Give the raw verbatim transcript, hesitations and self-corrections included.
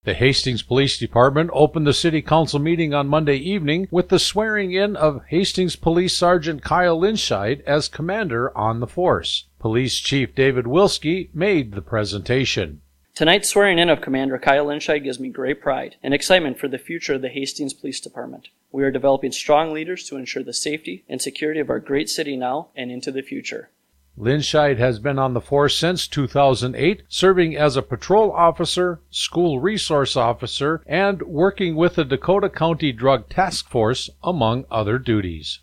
The Hastings Police Department opened the City Council meeting on Monday evening with the swearing-in of Hastings Police Sergeant Kyle Linscheid as commander on the force. Police Chief David Wilski made the presentation. Tonight's swearing-in of Commander Kyle Linscheid gives me great pride and excitement for the future of the Hastings Police Department. We are developing strong leaders to ensure the safety and security of our great city now and into the future. Linscheid has been on the force since two thousand eight, serving as a patrol officer, school resource officer, and working with the Dakota County Drug Task Force, among other duties.